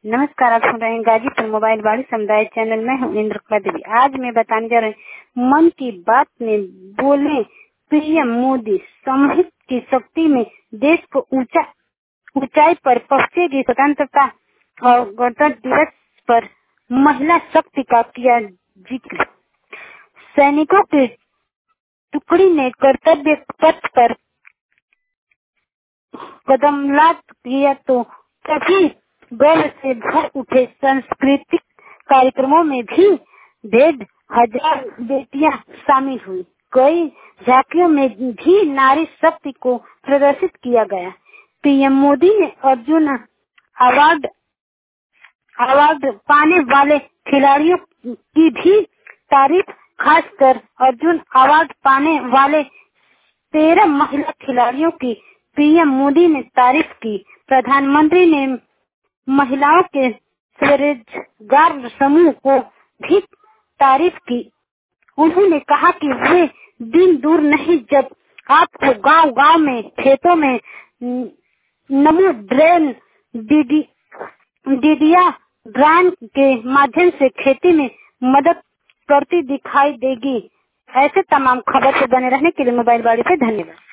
नमस्कार, आप सुन रहे हैं गाजीपुर मोबाइल बाड़ी समुदाय चैनल में हूँ इंद्र देवी। आज मैं बताने जा रही हूँ मन की बात में बोले पीएम मोदी। समूहित की शक्ति में देश को ऊंचाई पर पहुंचेगी। स्वतंत्रता और गणतंत्र दिवस पर महिला शक्ति का किया जिक्र। सैनिकों की टुकड़ी ने कर्तव्य पथ पर कदमलाद किया तो तभी गर्व से भर उठे। सांस्कृतिक कार्यक्रमों में भी 1,500 बेटियां शामिल हुई। कई झांकियों में भी नारी शक्ति को प्रदर्शित किया गया। पीएम मोदी ने अर्जुन अवार्ड पाने वाले खिलाड़ियों की भी तारीफ। खासकर अर्जुन अवार्ड पाने वाले 13 महिला खिलाड़ियों की पीएम मोदी ने तारीफ की। प्रधानमंत्री ने महिलाओं के स्वरोजगार समूह को भी तारीफ की। उन्होंने कहा कि वे दिन दूर नहीं जब आपको गांव-गांव में, खेतों में नमो ड्रोन दीदिया ड्रोन के माध्यम से खेती में मदद करती दिखाई देगी। ऐसे तमाम खबर से बने रहने के लिए मोबाइल बाड़ी पे धन्यवाद।